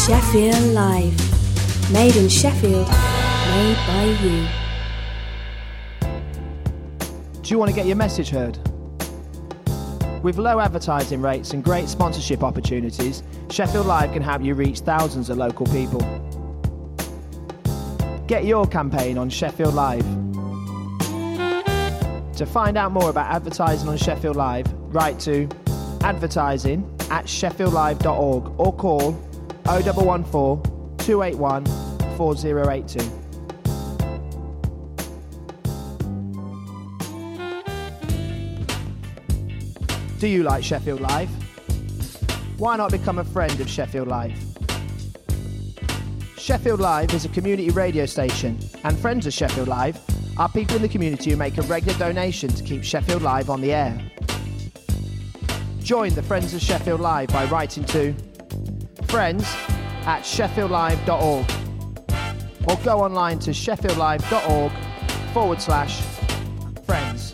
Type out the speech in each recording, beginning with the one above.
Sheffield Live. Made in Sheffield, made by you. Do you want to get your message heard? With low advertising rates and great sponsorship opportunities, Sheffield Live can help you reach thousands of local people. Get your campaign on Sheffield Live. To find out more about advertising on Sheffield Live, write to advertising@sheffieldlive.org or call 0114 281 4082. Do you like Sheffield Live? Why not become a friend of Sheffield Live? Sheffield Live is a community radio station, and friends of Sheffield Live are people in the community who make a regular donation to keep Sheffield Live on the air. Join the Friends of Sheffield Live by writing to friends@sheffieldlive.org or go online to sheffieldlive.org/friends.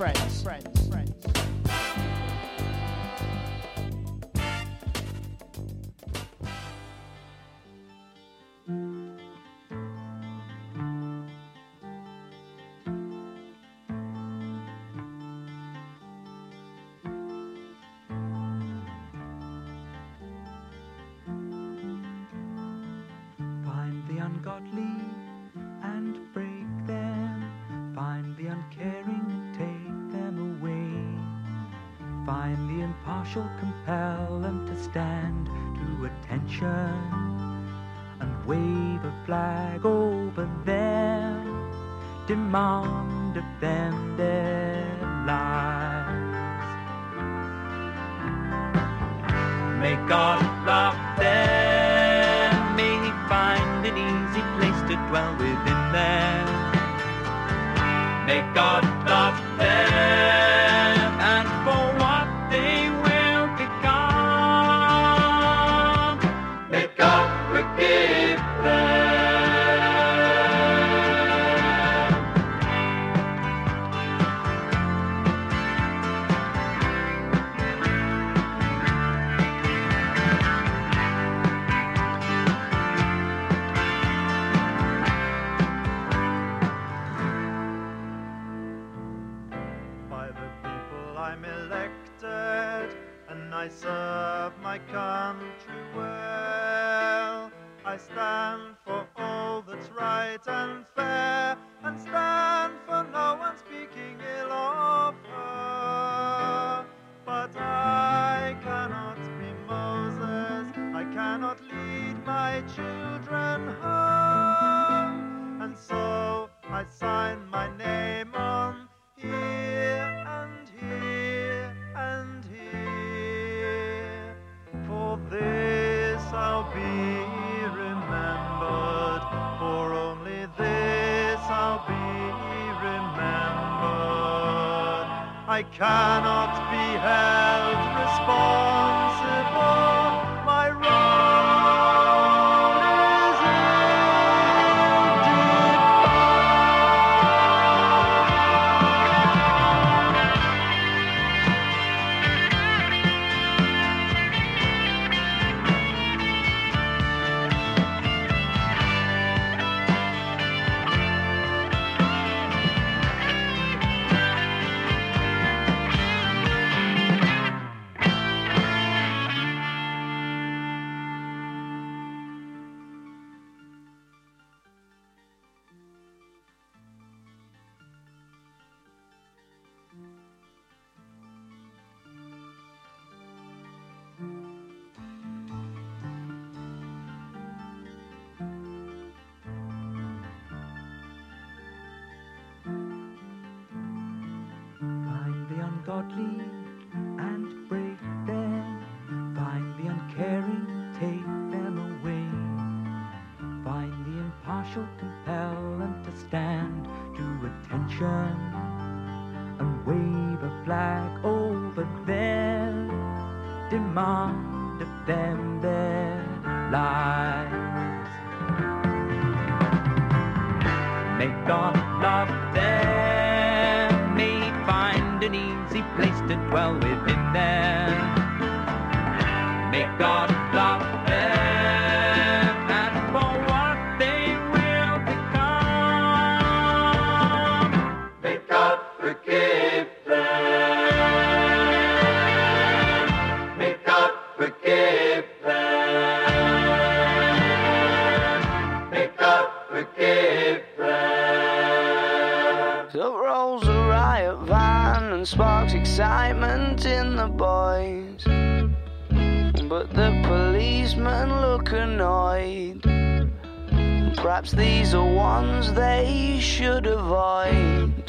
Ungodly and break them, find the uncaring and take them away, find the impartial, compel them to stand to attention and wave a flag over them, demand of them their lives. May God love them, may He find an easy place to dwell within them. May God love them and for what they will become. May God forgive them. I serve my country well. I stand for all that's right and fair, and stand for no one speaking ill of her. But I cannot be Moses, I cannot lead my children home, and so I sign my name on here and here and here. For this I'll be remembered, for only this I'll be remembered. I cannot be held responsible, my role is ungodly and break them, find the uncaring, take them away, find the impartial, compel them to stand to attention and wave a flag over them, demand of them their lives. May God love them, may He find an easy place to dwell within them. May God love them and sparks excitement in the boys. But the policemen look annoyed. Perhaps these are ones they should avoid.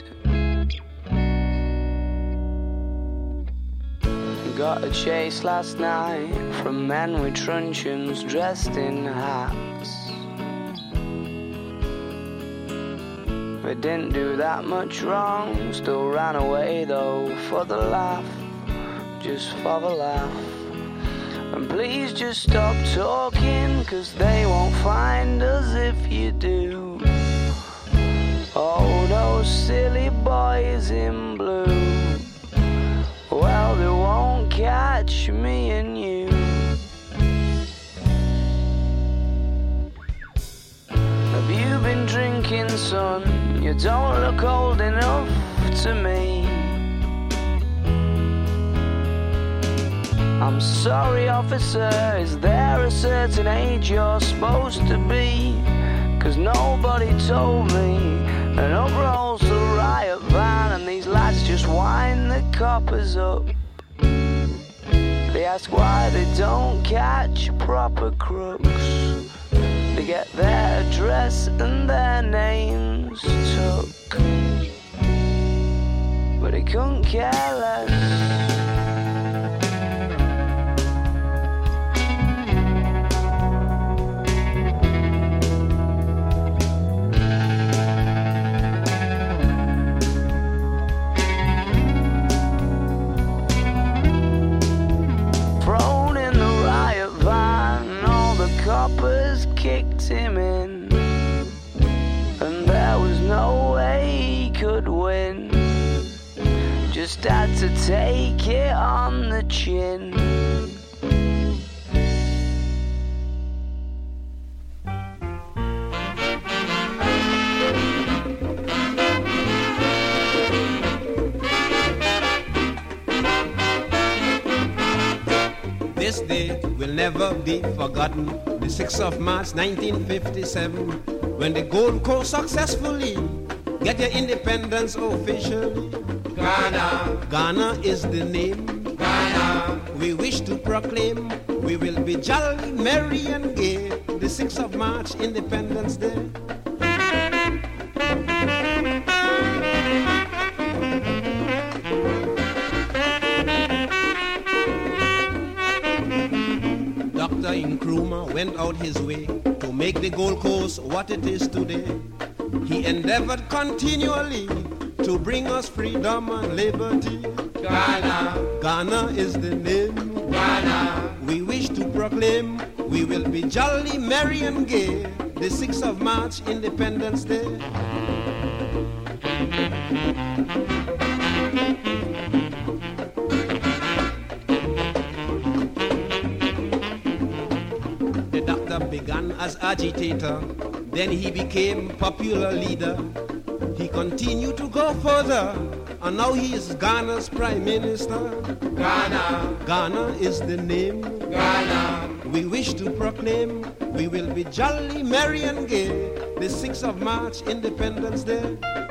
Got a chase last night from men with truncheons dressed in hats. They didn't do that much wrong, still ran away though for the laugh, just for the laugh. And please just stop talking, 'cause they won't find us if you do. Oh, those silly boys in blue, well, they won't catch me and you. Have you been drinking, son? You don't look old enough to me. I'm sorry, officer, is there a certain age you're supposed to be? 'Cause nobody told me. And up rolls the riot van, and these lads just wind the coppers up. They ask why they don't catch proper crooks. They get their address and their names took, but they couldn't care less. Coppers kicked him in, and there was no way he could win. Just had to take it on the chin. This day will never be forgotten. The 6th of March 1957, when the Gold Coast successfully get their independence officially. Ghana is the name. Ghana, we wish to proclaim. We will be jolly, merry and gay. The 6th of March, Independence Day. Dr. Nkrumah went out his way to make the Gold Coast what it is today. He endeavored continually to bring us freedom and liberty. Ghana is the name. Ghana, we wish to proclaim. We will be jolly, merry and gay. The 6th of March, Independence Day. Began as agitator, then he became popular leader. He continued to go further, and now he is Ghana's prime minister. Ghana is the name. Ghana, we wish to proclaim. We will be jolly, merry and gay. The 6th of March, Independence Day.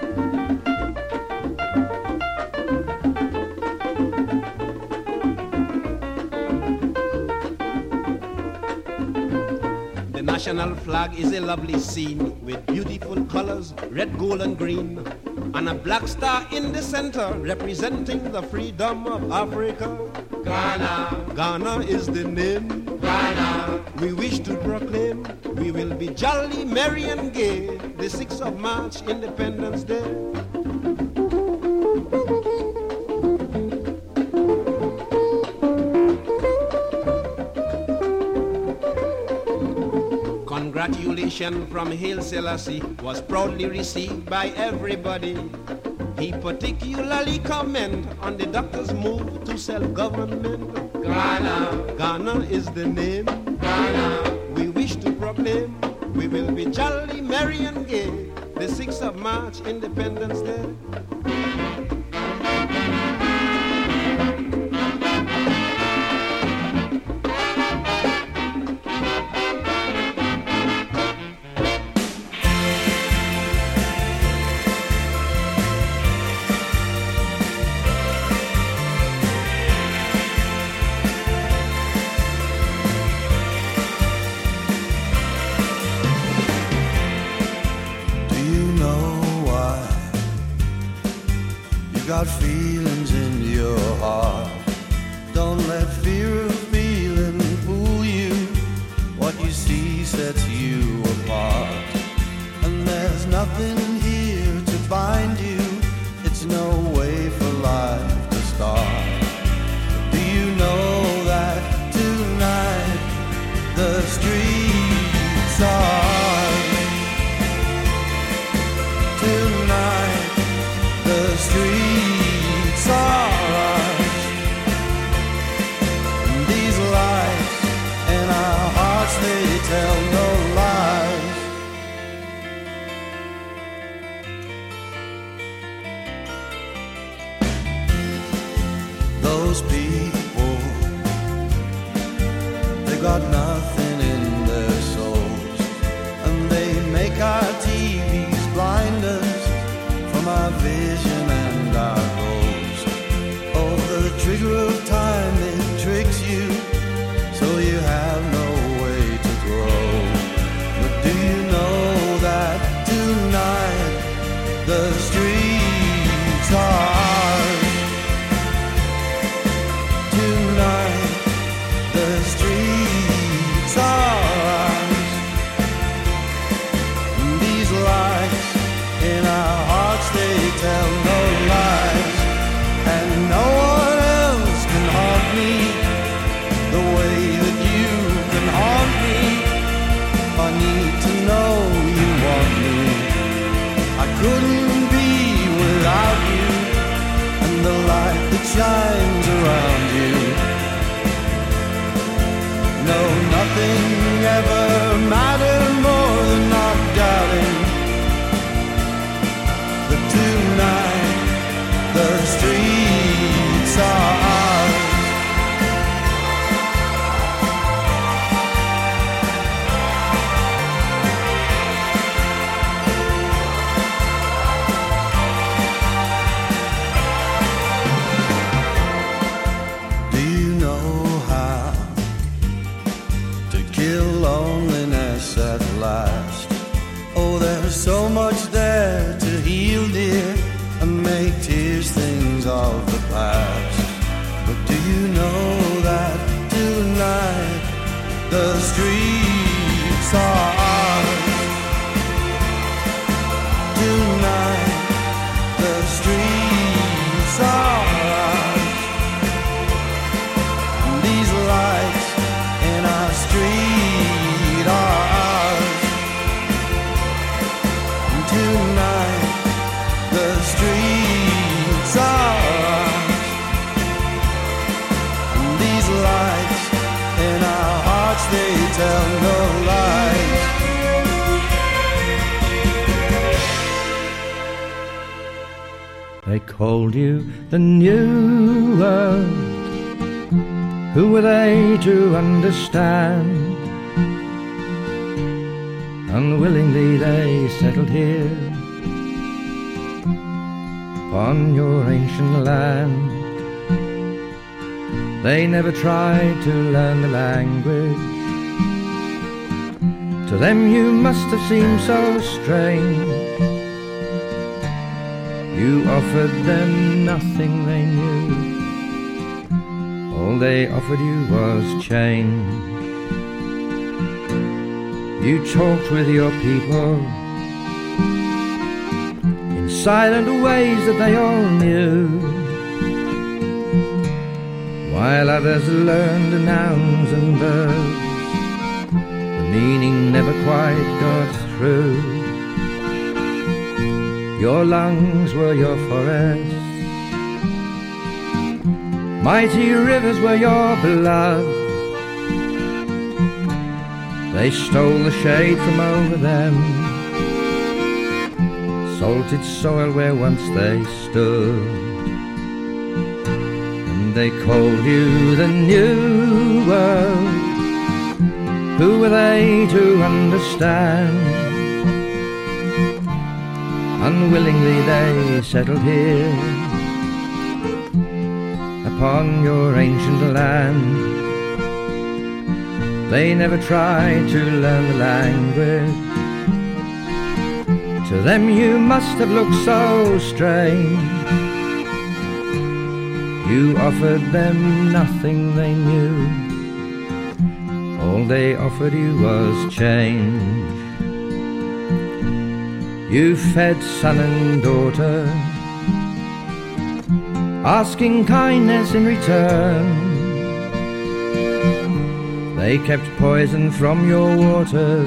National flag is a lovely scene with beautiful colors, red, gold and green, and a black star in the center representing the freedom of Africa. Ghana is the name. Ghana, we wish to proclaim. We will be jolly, merry and gay. The 6th of March, Independence Day. Congratulations from Haile Selassie was proudly received by everybody. He particularly comment on the doctor's move to self-government. Ghana is the name. Ghana, we wish to proclaim. We will be jolly, merry and gay. The 6th of March, Independence Day. without feelings in your heart. Don't let fear of feeling fool you. What you see sets you apart. And there's nothing here to bind you. It's no way for life to start. Do you know that tonight the streets are? Tonight the streets are ours. And these lights in our hearts, they tell no lies. Those people, they got nothing in their souls, and they make our TVs blind us from our vision and our goals. Oh, the trigger of time, it tricks you, so you have no way to grow. But do you know that tonight the streets are ours? Tonight the streets are ours. And these lights in our hearts, they tell no lies. And no one else can haunt me the way that you can haunt me. I need to know you want me. I couldn't be without you, and the light that shines around you. No, nothing ever mattered more than not doubting that tonight the streets are ours. Do you know how to kill loneliness at last? Oh, there's so much there to heal, dear, and make tears things of the past. But do you know that tonight the streets are ours? Tonight the streets are ours. These lights in our street are ours. Tonight the streets are ours. These lights in our hearts, they tell no lies. They called you the New World. Who were they to understand? Unwillingly they settled here upon your ancient land. They never tried to learn the language. To them you must have seemed so strange. You offered them nothing they knew. All they offered you was change. You talked with your people in silent ways that they all knew, while others learned nouns and verbs. The meaning never quite got through. Your lungs were your forests, mighty rivers were your blood. They stole the shade from over them, salted soil where once they stood. And they called you the New World. Who were they to understand? Unwillingly they settled here upon your ancient land. They never tried to learn the language. To them you must have looked so strange. You offered them nothing they knew. All they offered you was change. You fed son and daughter, asking kindness in return. They kept poison from your waters.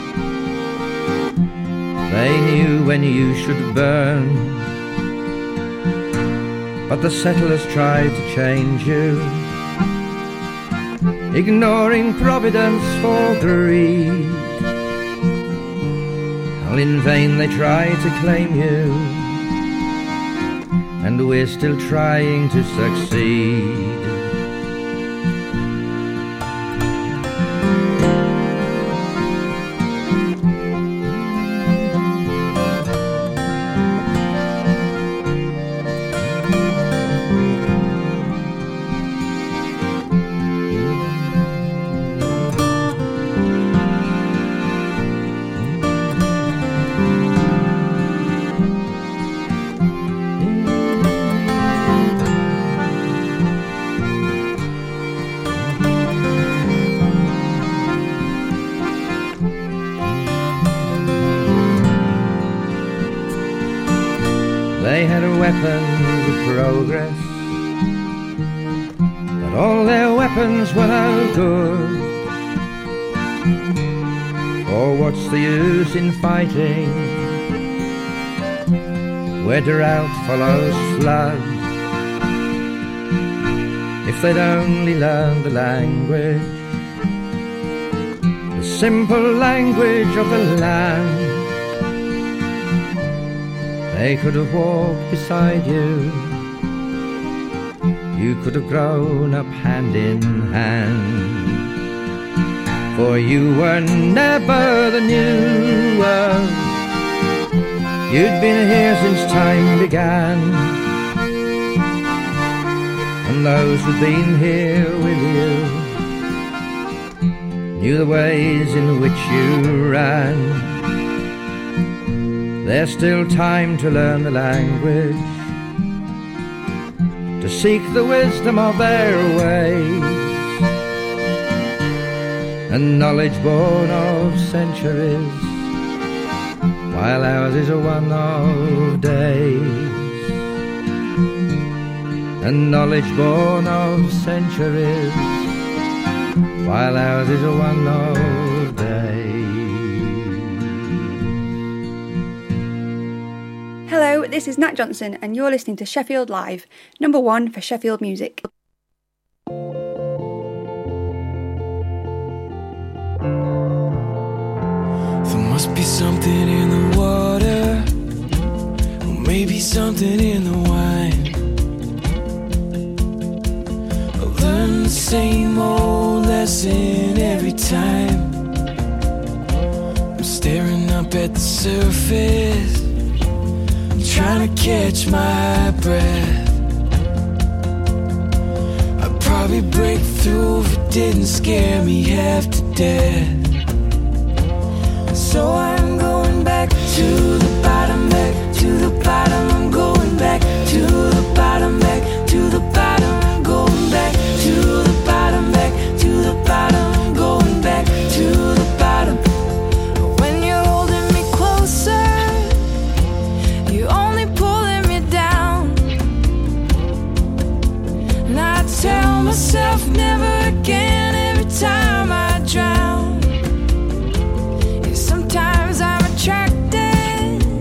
They knew when you should burn. But the settlers tried to change you, ignoring providence for greed. All in vain they tried to claim you, and we're still trying to succeed. They had a weapon of progress, but all their weapons were no good. For what's the use in fighting where drought follows flood? If they'd only learned the language, the simple language of the land, they could have walked beside you. You could have grown up hand in hand. For you were never the new world. You'd been here since time began, and those who'd been here with you knew the ways in which you ran. There's still time to learn the language, to seek the wisdom of their ways, and knowledge born of centuries, while ours is a one of days. And knowledge born of centuries, while ours is a one of days. Hello, this is Nat Johnson and you're listening to Sheffield Live, number one for Sheffield music. There must be something in the water, or maybe something in the wine. I learn the same old lesson every time. I'm staring up at the surface, trying to catch my breath. I'd probably break through if it didn't scare me half to death. So I'm going back to the bottom, back to the bottom. I'm going back to the bottom, back to the bottom. I'm going back to the bottom, back to the bottom. I'm going back to the bottom. When you're holding me closer, you're only pulling me down. And I tell myself never again every time I drown. Yeah, sometimes I'm attracted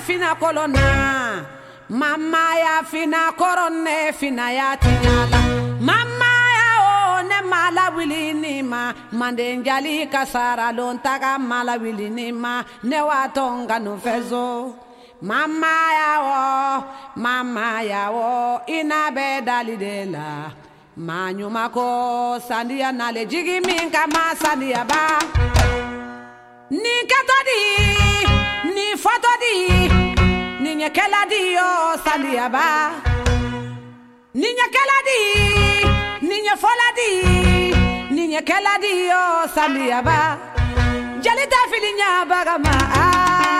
fina kolona, mama ya fina korone fina ya tinyala, mama ya o ne mala wilini ma, mandenjali kasara lontaga mala wilini ma, ne watonga no fezo. Mama ya wo, ina be dalidela. Manyuma ko sandia nale jigi minka ma sandia ba. Ni katodi, ni fotodi, ni nyekela di yo sandia ba. Ni nyekela di, ni nyefola di, ni nyekela di yo sandia ba. Jalita filinya bagama ah.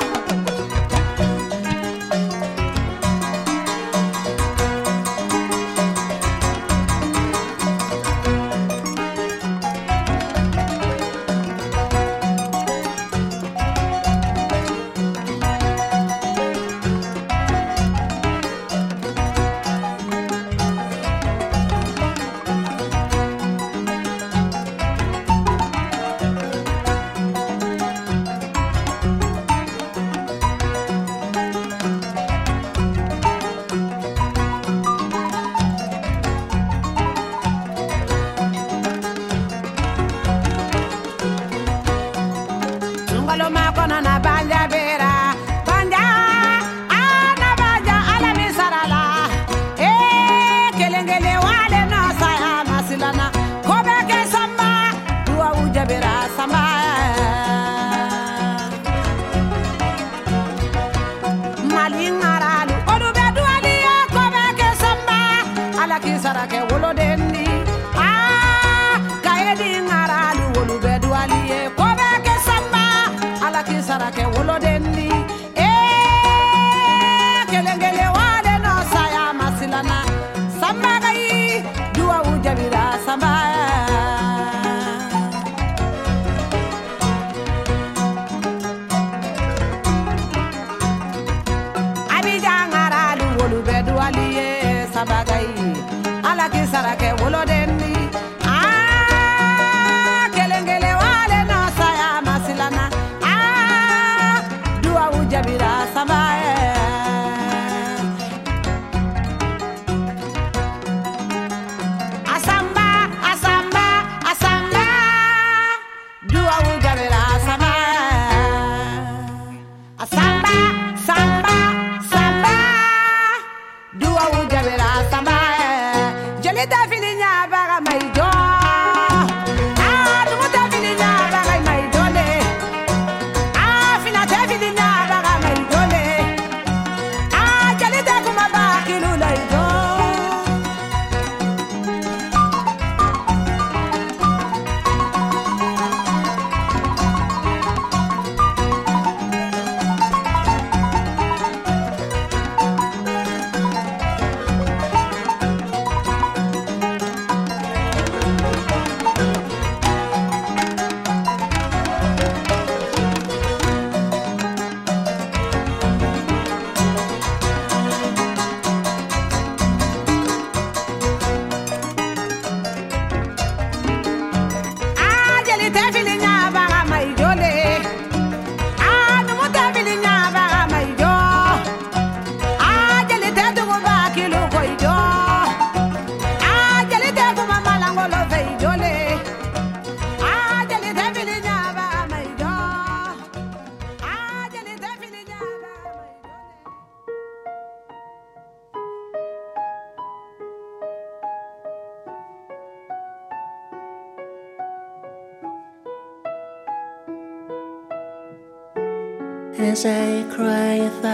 As I cry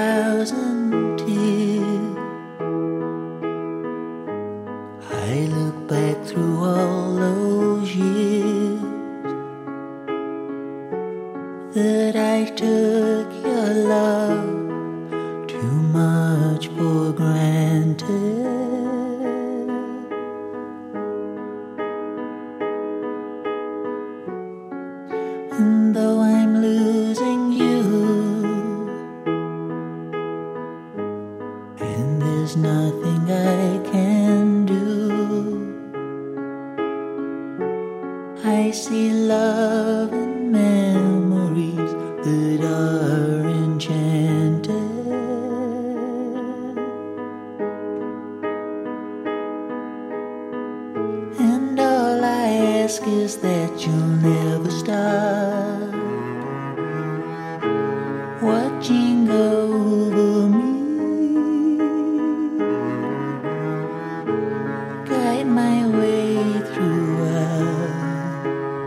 1,000 tears, I look back through all those years that I took your love too much for granted. And though I'm losing you, and there's nothing I can do, I see love and memories that are enchanted. ask is that you'll never stop watching over me, guide my way throughout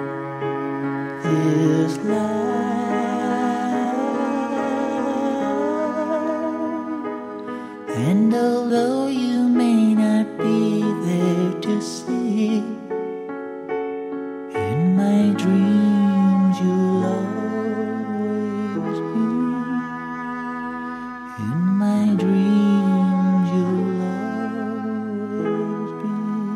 this life. And although you may not be there to see, in my dreams you'll always be. In my dreams you'll always be.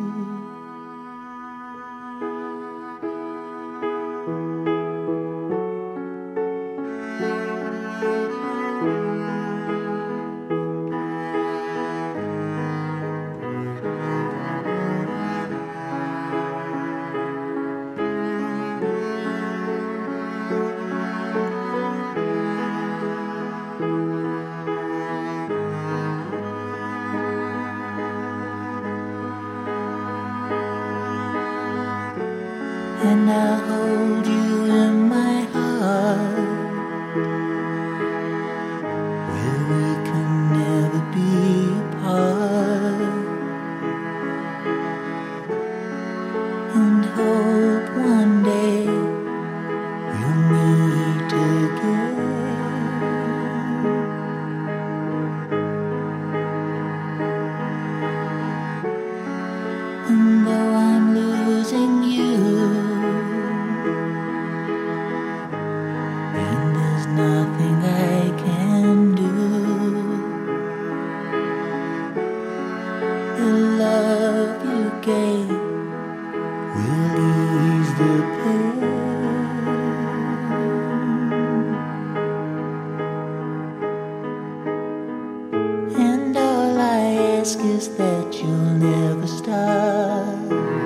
And I'll hold you in my heart, where we can never be apart, and hope one day we'll meet again. And though I'm losing you, nothing I can do, the love you gave will ease the pain. And all I ask is that you'll never stop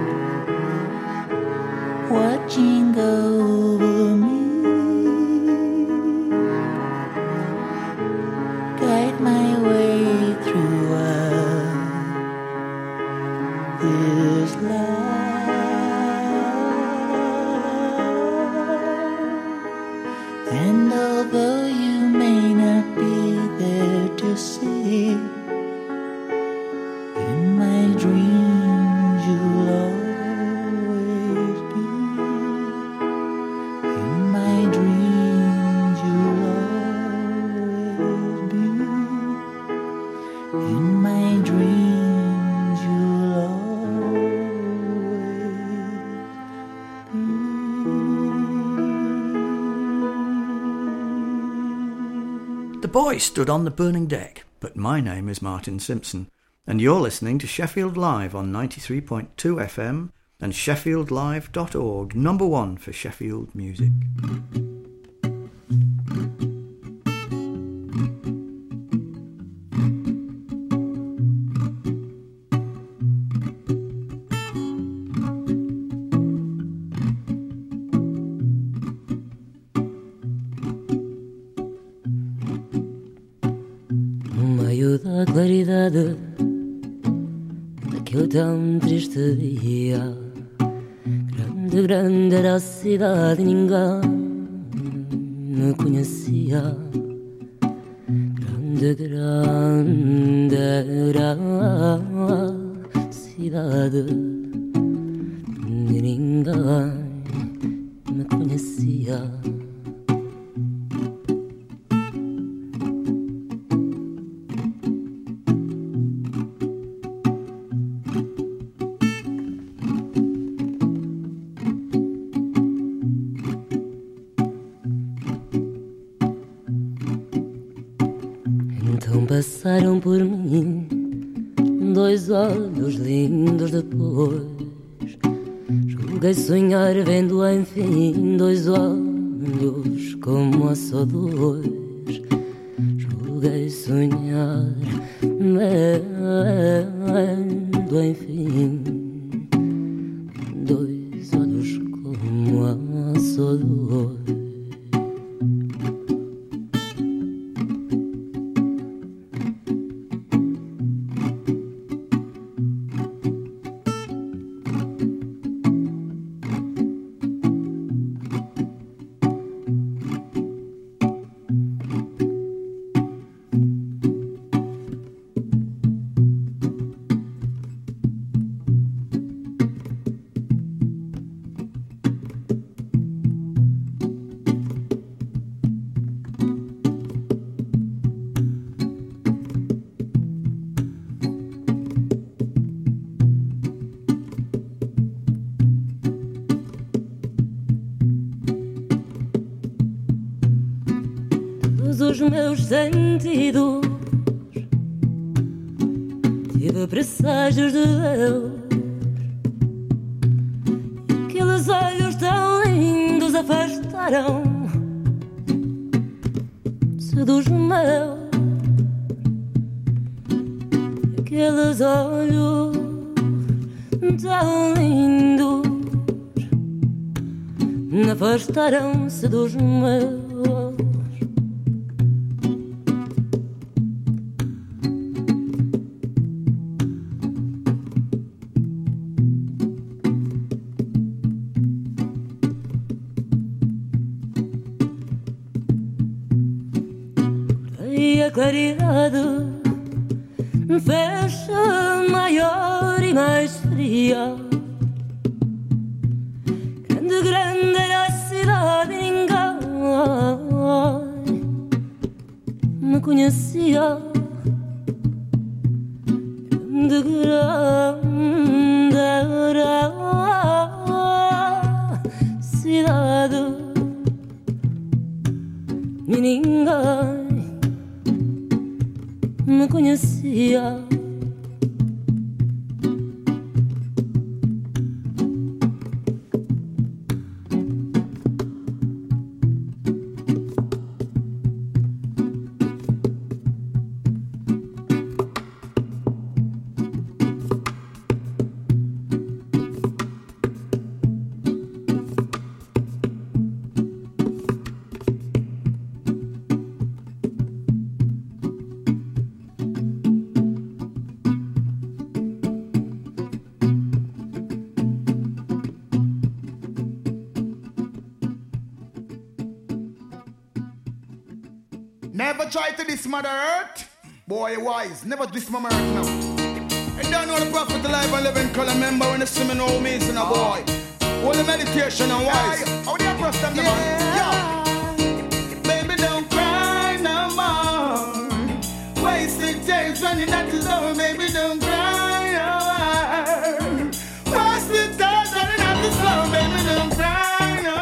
watching over me, guide my way throughout this life. And although you may not be there to see, in my dreams you'll always be. In my dreams you'll always be. In my dreams you'll always be. The boy stood on the burning deck, but my name is Martin Simpson, and you're listening to Sheffield Live on 93.2 FM and sheffieldlive.org, number one for Sheffield music. Da claridade daquele tão triste dia, grande, grande era a cidade e ninguém me conhecia. Grande, grande era a cidade e ninguém me conhecia. Passaram por mim dois olhos lindos depois. Julguei sonhar vendo enfim dois olhos como a só dois. Julguei sonhar vendo enfim dois olhos como a só dois. dos meus sentidos. Tive presságios de Deus. E aqueles olhos tão lindos afastaram-se dos meus. Aqueles olhos tão lindos afastaram-se dos meus. E a claridade fecha maior e mais fria. Grande, grande era a cidade e ninguém me conhecia. Grande, grande era a cidade e ninguém me conhecia. Never try to diss Mother Earth. Boy, wise. Never diss Mother Earth now. And don't know the prophet alive and live in color. Remember when the swimming old means in a boy. All the meditation and wise. How do you press them, man? Yeah. Baby, don't cry no more. Wasted days running at the door. Baby, don't cry no more. Wasted days running at the door. Baby, don't cry no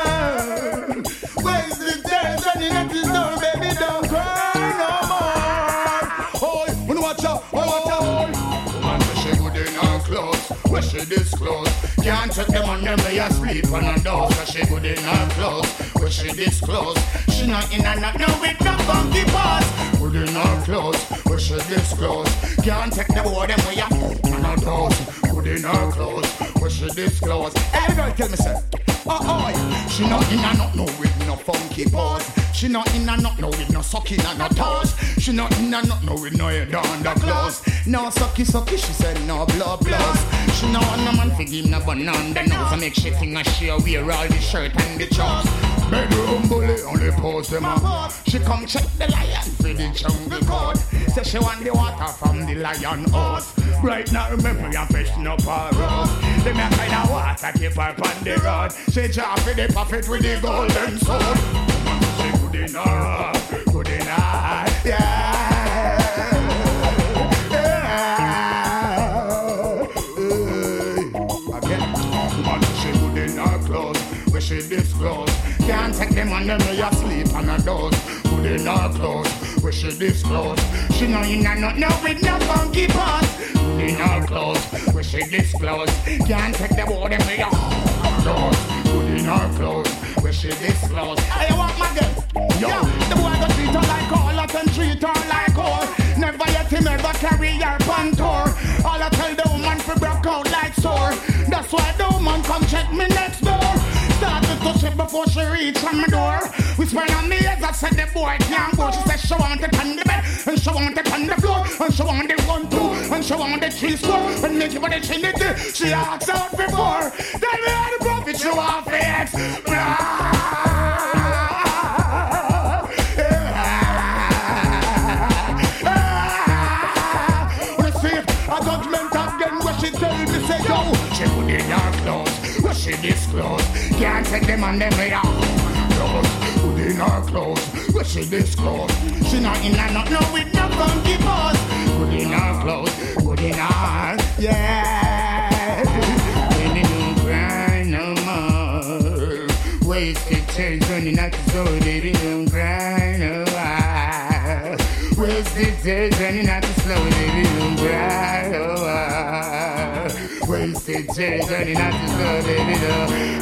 more. Wasted days running at the door. Baby, don't cry no more. Oh, when watch out, watch out. Man, she good in her clothes. Where she disclose. Can't take them on them way asleep on her door. So she good in her clothes. Where she disclose. She not in and not no with no funky paws. Good in her clothes. Where she disclose. Can't take the boy them way asleep on her door. Good in her clothes. Where she disclose. Every girl tell me say. Oh, she not in and not no with no funky paws. She not in and not no with no sucking and no toes. She not in and not no with no head on the clothes. No sucky, she said no blood. She no want no man for give no bun on the nose. And make she think that she wear all the shirt and the chops. Bedroom bully only pose them up. She come check the lion for the jungle code. Say she want the water from the lion house. Right now remember you're fishing up her road. They make kind of water keep her on the road. She drop for the prophet with the golden sword. She good in her, yeah. She disclose. Can't take them on them way asleep on her doors. Good in her clothes, where she disclose. She no in and not no with no funky paws. Good in her clothes, where she disclose. Can't take them on them way on her doors. Good in her clothes, where she disclose. Hey, you want my girl? Yo, the boy go treat her like all of them treat her like all. Never yet him ever carry her on tour. All I tell the woman for broke out like sore. That's why the woman come check me next door. Started to shit before she reached on my door. Whispering on me as I said the boy can't go. She said she wanted on the bed, and she wanted on the floor, and she wanted 1, 2, and she wanted 3 score. And make it what she did, she asked out before. Then we had the profit, she want fix. Let's see a judgment again where she tell me say yo. She put in her clothes. She disclose, can't take them on them way out. Clothes, put in her clothes, where she disclose. She not in and not no with no funky paws. Put in her clothes, put in her, yeah. Baby, don't cry no more. Wasted change running out the door, baby, don't cry no more. Wasted days running out to slow living bright. Wasted days running out to slow living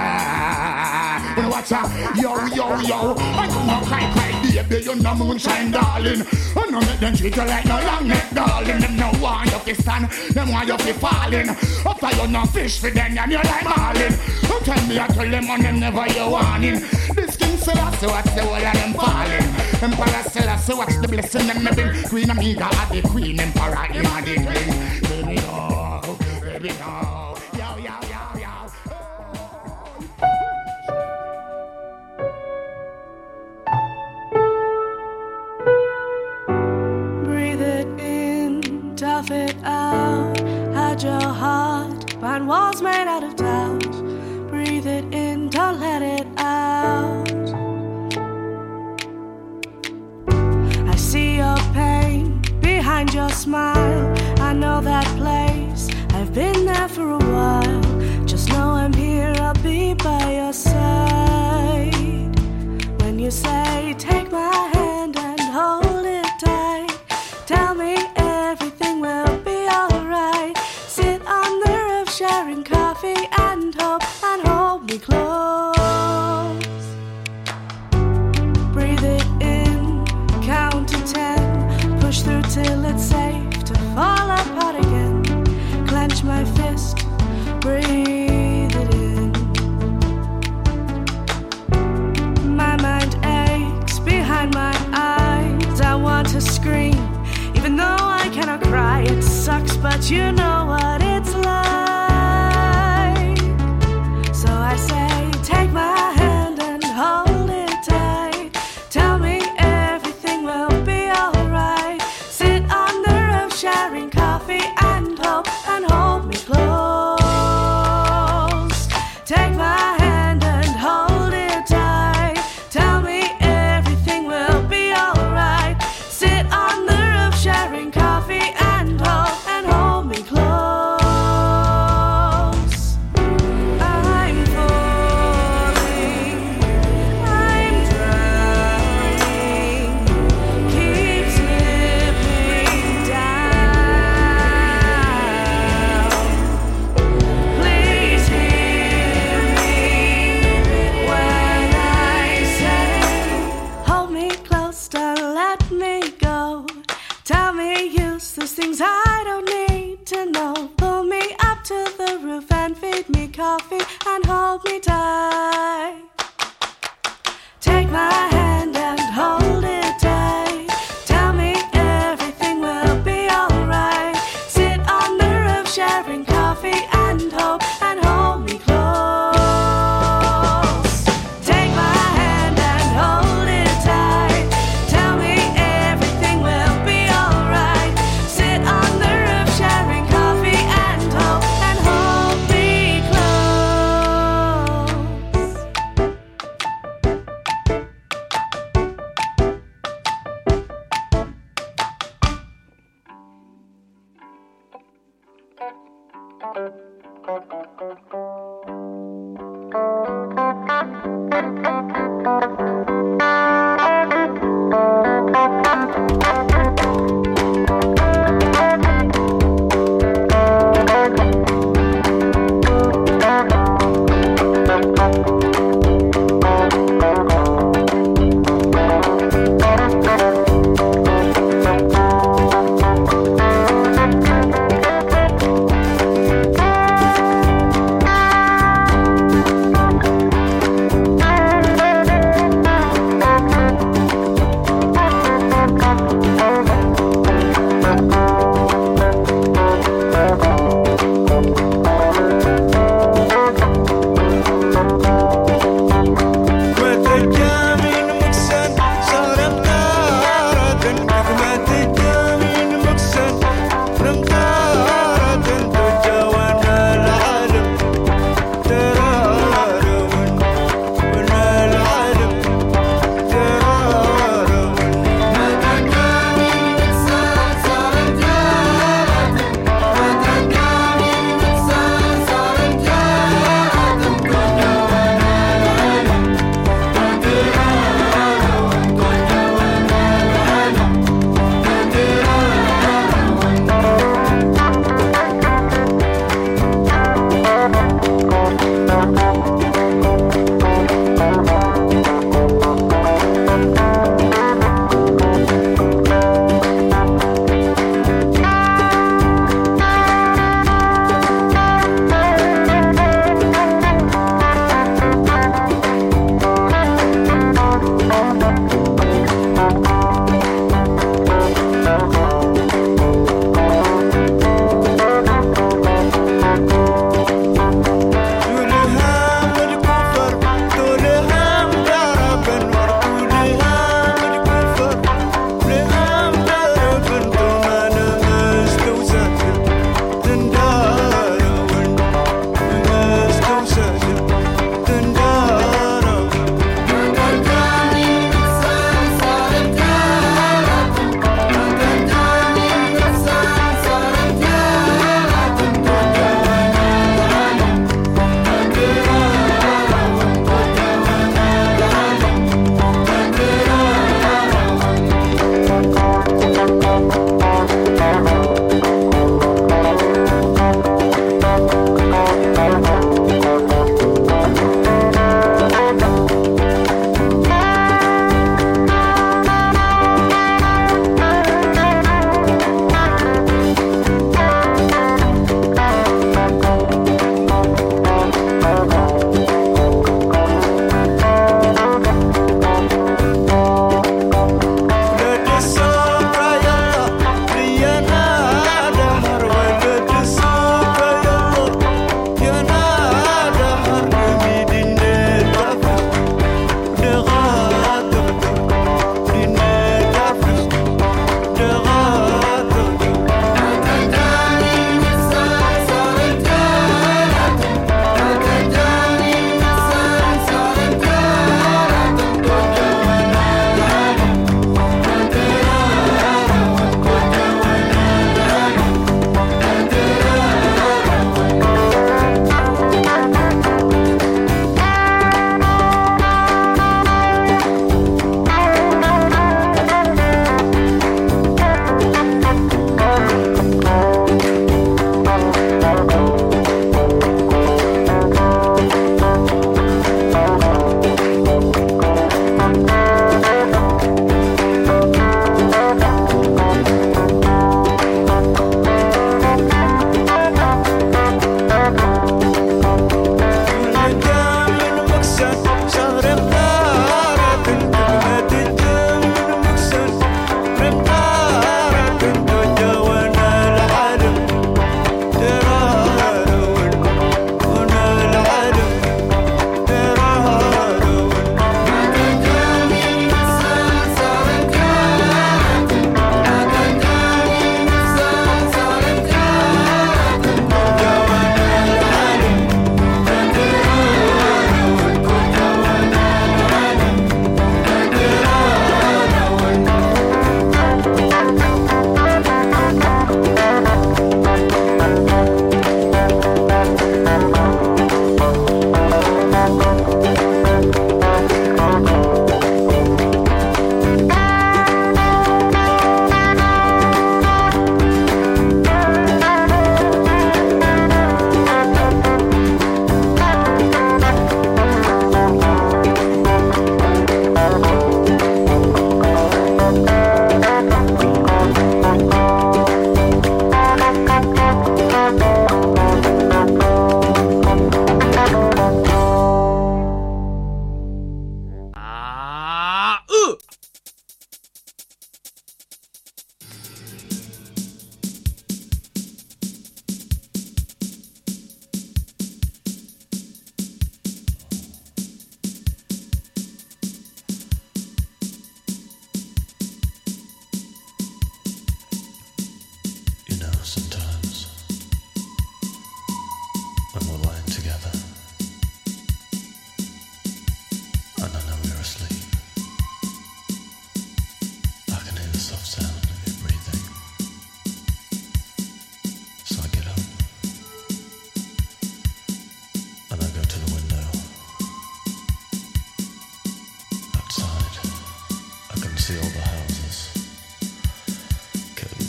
watch out, yo, I do not cry, baby, you know moonshine, darling. I know make them treat you like no long neck, darling. Them no want you to stand, them want you to falling. After you no fish for them, and you like marlin. Don't tell me I tell them on them never you warning. This king Selassie, watch the whole of them falling. Emperor Selassie, watch the blessing them me bring. Queen Amiga at the queen, Emperor in a the king. Baby no, yo. Tough it out, had your heart behind walls made out of doubt. Breathe it in, don't let it out. I see your pain behind your smile. I know that place, I've been there for a while. Just know I'm here, I'll be by your side. When you say, take my hand and hold it tight, tell me everything will be alright. Sit on the roof sharing coffee and hope, and hold me close. Breathe it in, count to 10, push through till it's safe to fall apart again. Clench my fist, breathe it in. My mind aches behind my eyes. I want to scream, even though I cannot cry. It sucks, but you know what it's like. So I say, take my hand and hold it tight. Tell me everything will be alright. Sit on the roof sharing coffee and hope, and hold me close. Take my hand and hold it tight. Tell me everything will be alright. Sit on the roof sharing coffee and hold me close. I'm falling, I'm drowning, keep slipping down. Please hear me when I say, hold me close, don't let me go. Tell me useless things I don't need to know. Pull me up to the roof and feed me coffee and hold me tight. Take my hand and hold it tight. Tell me everything will be alright. Sit on the roof sharing coffee and hope, and hold me close. Take my hand and hold it tight. Tell me everything will be alright. Sit on the roof sharing coffee and hold me close.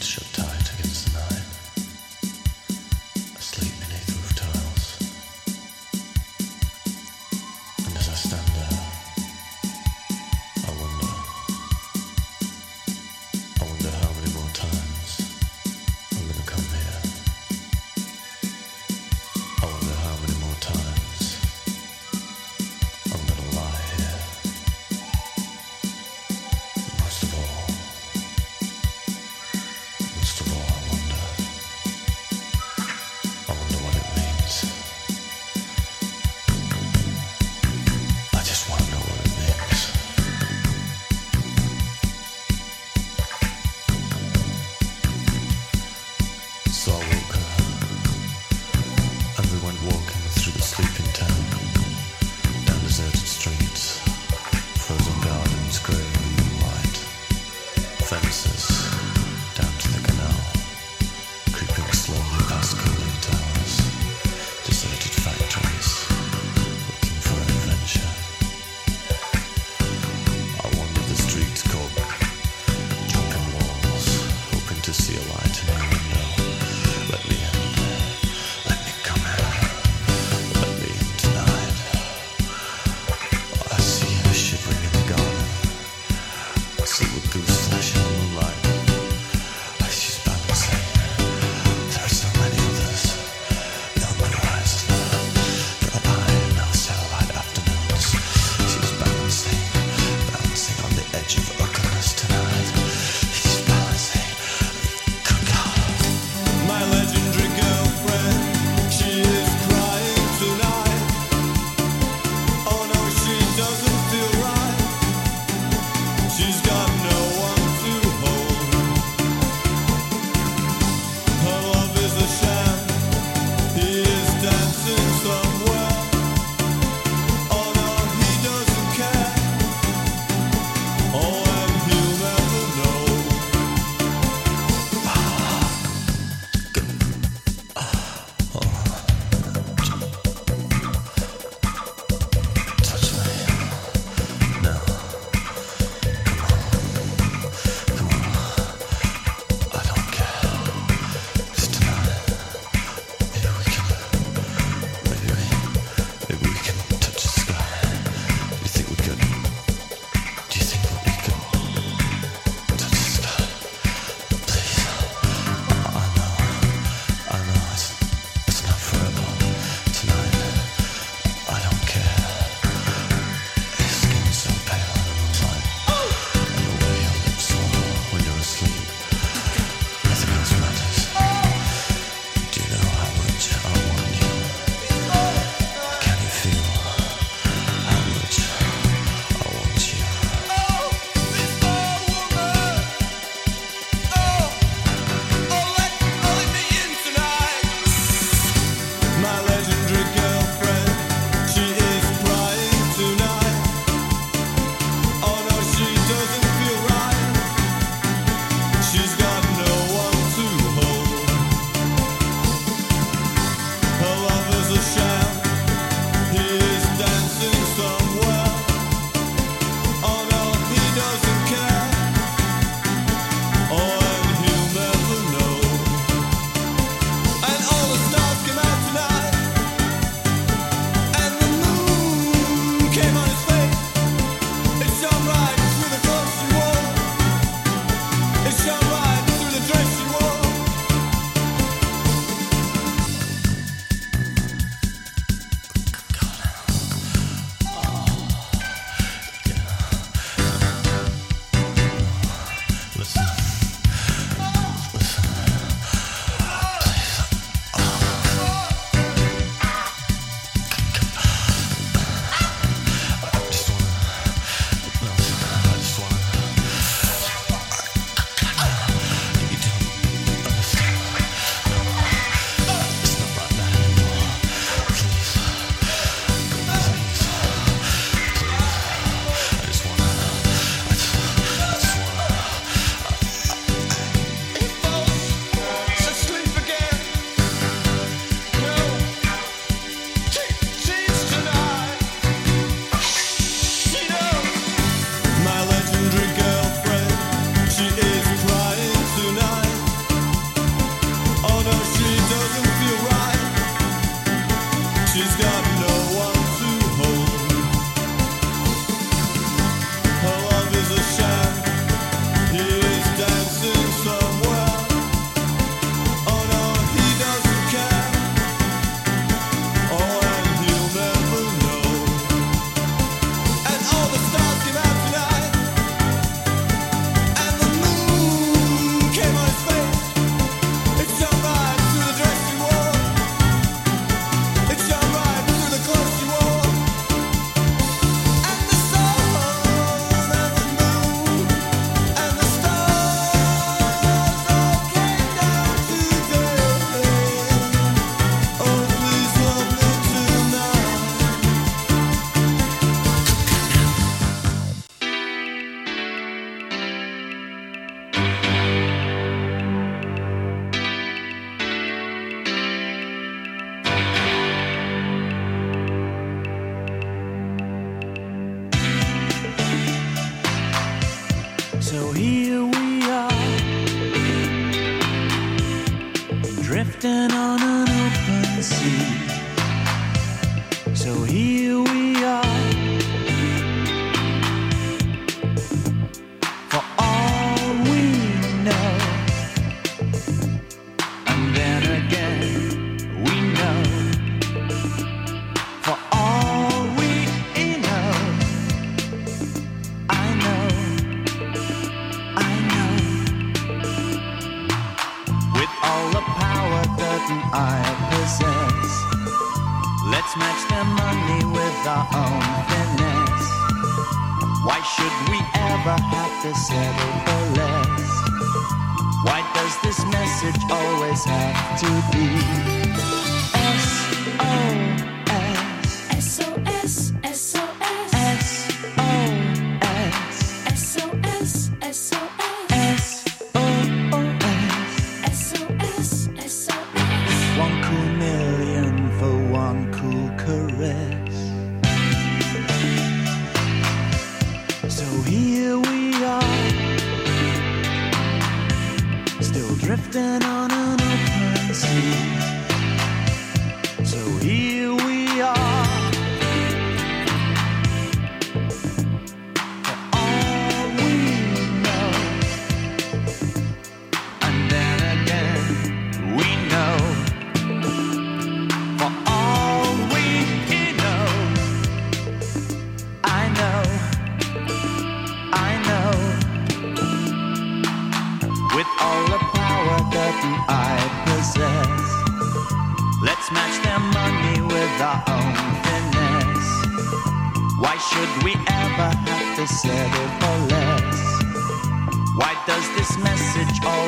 shut tight against the night, asleep beneath roof tiles. And as I stand there, I wonder how many more times I'm gonna come here. I wonder how many more times I'm gonna lie here. Most of all, I wonder what it means. I just want to know what it means. So I woke her, and we went walking through the sleeping town, down deserted streets, frozen gardens, grey in the moonlight, fences down to the canal, creeping slowly past cooling towers, deserted factories, looking for adventure. I wandered the streets called jumping walls, hoping to see a light in your window. Let me in, let me come in, let me in tonight. I see her shivering in the garden, I see with goose flesh in the moonlight. She's balancing. There are so many others. The horizon, dry no satellite afternoons. She's balancing on the edge of ugliness tonight. She's balancing. Good God. drifting on an open sea. So here we are, for all we know, and then again we know, for all we know, I know, with all the power that I possess, let's match their money with our own finesse. Why should we ever have to settle for less? Why does this message always have to be SOS? SOS, SOS, SOS, SOS, SOS, SOS, SOS. 1 cool million for 1 cool caress. So here we are, still drifting on an open sea. So here we are, for all we know, and then again we know, for all we know, I know, with all the power that I possess, let's match their money with our own finesse. Why should we ever have to settle for less? Why does this message always